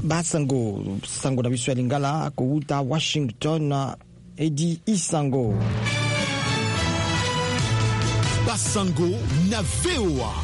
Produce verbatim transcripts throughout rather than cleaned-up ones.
Basango sango na biso ya lingala kouta Washington Edi Isango. Basango na V O A.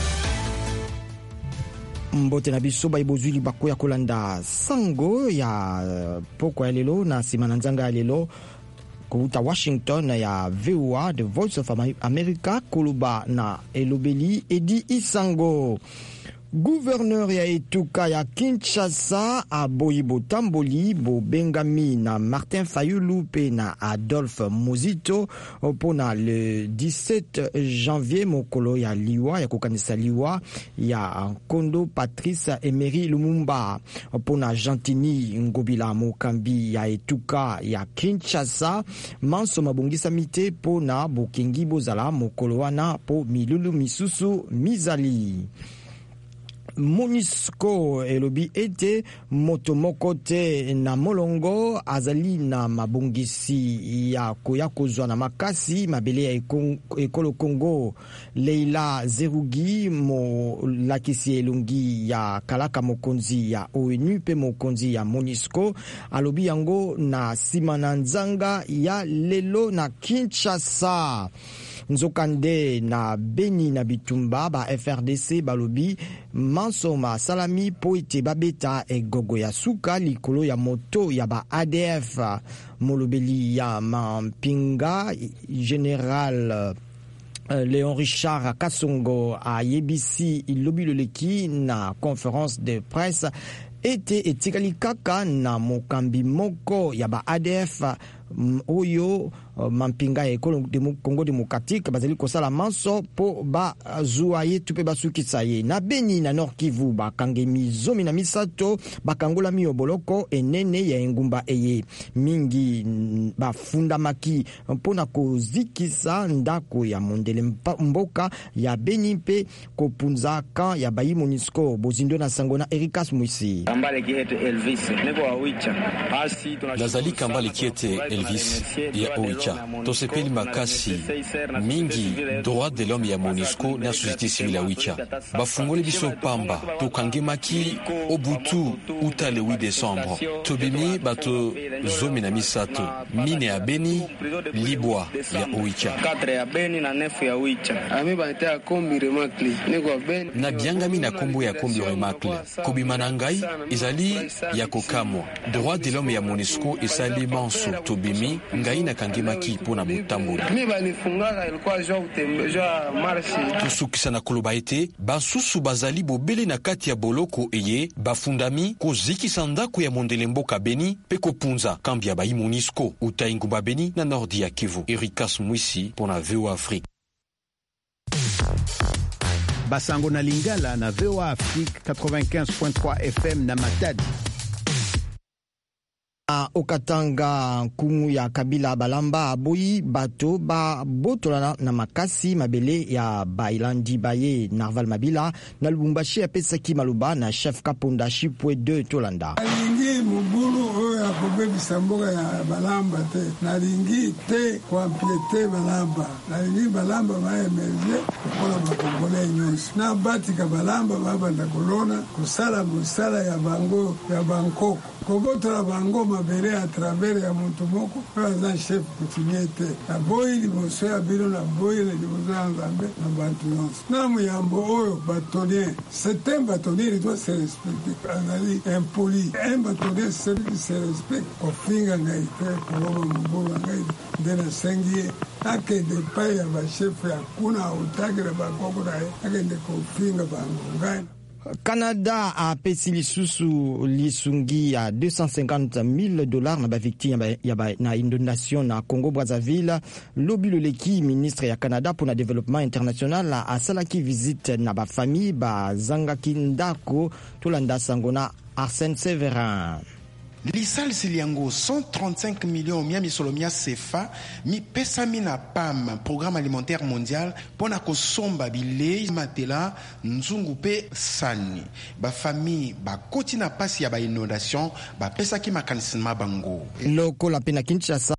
Mbote na biso ba ibozuli bako ya kolanda sango ya poko ya lelo na simana nzanga ya lelo kouta Washington ya V O A, The Voice of America, kuluba na elobeli Edi Isango. Gouverneur ya etuka ya Kinshasa aboyi botamboli bo bengami na Martin Fayulu pe na Adolphe Muzito pona le dix-sept janvier mokolo ya liwa ya kokanisa liwa ya Kondo Patrice Emery Lumumba pona Jantini Ngobila mokambi ya etuka ya Kinshasa manso mabongisa mite pona bokengi bozala mokolo wana po milulu misusu mizali. MONUSCO elobi ete moto moko te na molongo azali na mabongisi ya koya kozwa na makasi mabele ya ekolo Congo. Leila Zerugi mo lakisi elongi ya kalaka mokonzi ya ONU pe mokonzi ya MONUSCO alobi yango na sima na nzanga ya lelo na Kinshasa. Nzokande na Beni na Bitumba ba F R D C balobi mansoma salami po ete babeta egogo ya suka likolo ya moto ya ba A D F. Molobeli ya Mampinga General Léon Richard Kasongo a yebisi ilobi loleki na conférence de presse ete etikali kaka na mokambi moko ya ba A D F oyo Mampinga ya Congo Démocratique bazali kosala manso po ba zuwa ye tupe basukisa ye. Na Beni na Nord Kivu bakangemi zomi na misato bakangola miyoboloko enene ya engumba eye mingi bafundamaki mpona kozikisa ndako ya mondele mboka ya Beni pe kopunza kan ya bayi MONUSCO. Bozindo na sango na Erikas Mwisi. Nazali kambale kiete Elvis ya Oicha. Tosepeli makasi mingi droit de l'homme ya MONUSCO na société civile ya Oicha. Bafungoli biso pamba tokangemaki obutu uta le huit décembre. Tobimi bato zomi na misato mine ya Beni libwa ya Oicha. Na biangami na kombo ya kombi remakle. Kobimana ngai ezali ya kokamwa. Droit de l'homme ya MONUSCO esali manso tobimi ngai na kangemaki pona botamboli. Tusukisa na koloba ete basusu bazali bobele na kati ya boloko eye bafundami kozikisa ndako ya mondele mboka Beni pe kopunza kambi ya bayi MONUSCO uta ingumba Beni na nordi ya Kivu. Erikas Mwisi pona V O A Afrique. Basango na Lingala na V O A Afrique quatre-vingt-quinze point trois F M na Matadi. A Okatanga nkumu ya Kabila Balamba aboyi bato ba botolana na makasi mabele ya Bailandi Baye Narval Mabila na Lubumbashi apesaki maluba na chef Kaponda Chipwe deux Tolanda. Alingi mubulu oyo akobebisa mboka ya Balamba te nalingi te kwampiete Balamba nalingi Balamba baemerge kokola bakongole nyonso na batika Balamba babanda kolona kusala musala ya bango ya Bangkok kobotola bango mabere a travers ya muntu moko aza chef kutinye te na boyi liboso ya bino na boyi liboso ya Nzambe na bantu nyonso na muyambo oyo batonien c'est un batonien il doit se respecter azali impoli un batonien celui qui se respecte kofinga ngai te koloba mobolo ngai nde na sengi ye akende pai ya bachef ya kuna autakela bakoko na ye akende kofinga bango ngai. Canada a pesi lisusu lisungi ya deux cent cinquante mille dollars na ba victime ya ba na inondation na Congo Brazzaville. Lobi Loleki ministre ya Canada pour le développement international a salaki visite na ba famille ba zangaki ndako tolanda sangona Arsène Séverin. Lisal Siliango cent trente-cinq millions miami solomia C F A mi pesa mina P A M programme alimentaire mondial pona ko somba bile matela nzungu pe sani ba famille ba kotina pasi ya ba inondation ba pesa ki makanisma bango loko la pena Kinshasa